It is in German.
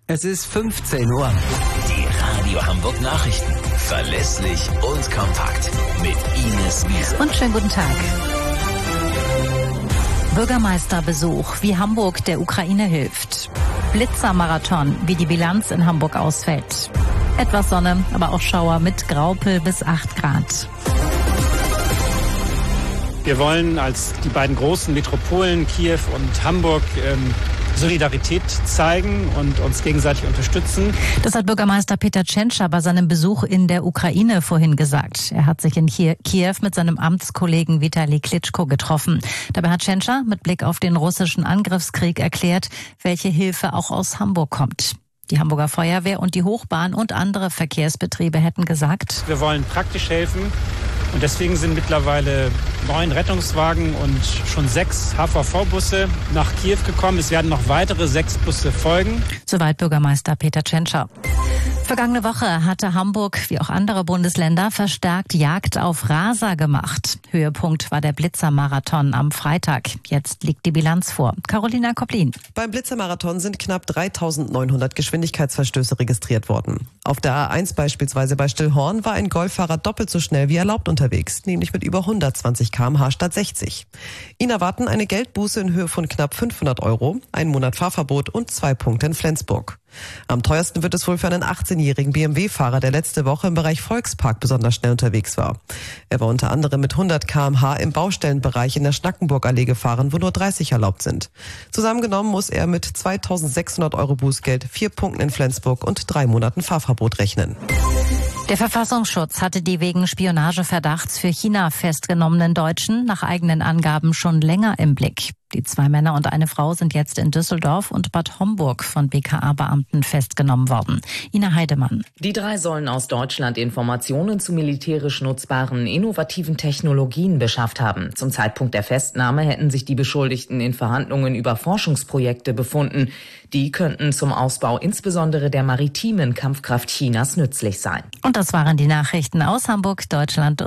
Es ist 15 Uhr. Die Radio Hamburg Nachrichten. Verlässlich und kompakt. Mit Ines Wiese. Und schönen guten Tag. Bürgermeisterbesuch, wie Hamburg der Ukraine hilft. Blitzermarathon, wie die Bilanz in Hamburg ausfällt. Etwas Sonne, aber auch Schauer mit Graupel bis 8 Grad. Wir wollen als die beiden großen Metropolen Kiew und Hamburg Solidarität zeigen und uns gegenseitig unterstützen. Das hat Bürgermeister Peter Tschentscher bei seinem Besuch in der Ukraine vorhin gesagt. Er hat sich in Kiew mit seinem Amtskollegen Vitali Klitschko getroffen. Dabei hat Tschentscher mit Blick auf den russischen Angriffskrieg erklärt, welche Hilfe auch aus Hamburg kommt. Die Hamburger Feuerwehr und die Hochbahn und andere Verkehrsbetriebe hätten gesagt: Wir wollen praktisch helfen. Und deswegen sind mittlerweile 9 Rettungswagen und schon 6 HVV-Busse nach Kiew gekommen. Es werden noch weitere 6 Busse folgen. Soweit Bürgermeister Peter Tschentscher. Vergangene Woche hatte Hamburg, wie auch andere Bundesländer, verstärkt Jagd auf Raser gemacht. Höhepunkt war der Blitzermarathon am Freitag. Jetzt liegt die Bilanz vor. Carolina Koplin. Beim Blitzermarathon sind knapp 3.900 Geschwindigkeitsverstöße registriert worden. Auf der A1 beispielsweise bei Stillhorn war ein Golffahrer doppelt so schnell wie erlaubt unterwegs, nämlich mit über 120 km/h statt 60. Ihn erwarten eine Geldbuße in Höhe von knapp 500 €, ein Monat Fahrverbot und 2 Punkte in Flensburg. Am teuersten wird es wohl für einen 18-jährigen BMW-Fahrer, der letzte Woche im Bereich Volkspark besonders schnell unterwegs war. Er war unter anderem mit 100 km/h im Baustellenbereich in der Schnackenburgallee gefahren, wo nur 30 erlaubt sind. Zusammengenommen muss er mit 2.600 € Bußgeld, 4 Punkten in Flensburg und 3 Monaten Fahrverbot rechnen. Der Verfassungsschutz hatte die wegen Spionageverdachts für China festgenommenen Deutschen nach eigenen Angaben schon länger im Blick. Die 2 Männer und eine Frau sind jetzt in Düsseldorf und Bad Homburg von BKA-Beamten festgenommen worden. Ina Heidemann. Die 3 sollen aus Deutschland Informationen zu militärisch nutzbaren, innovativen Technologien beschafft haben. Zum Zeitpunkt der Festnahme hätten sich die Beschuldigten in Verhandlungen über Forschungsprojekte befunden. Die könnten zum Ausbau insbesondere der maritimen Kampfkraft Chinas nützlich sein. Und das waren die Nachrichten aus Hamburg, Deutschland.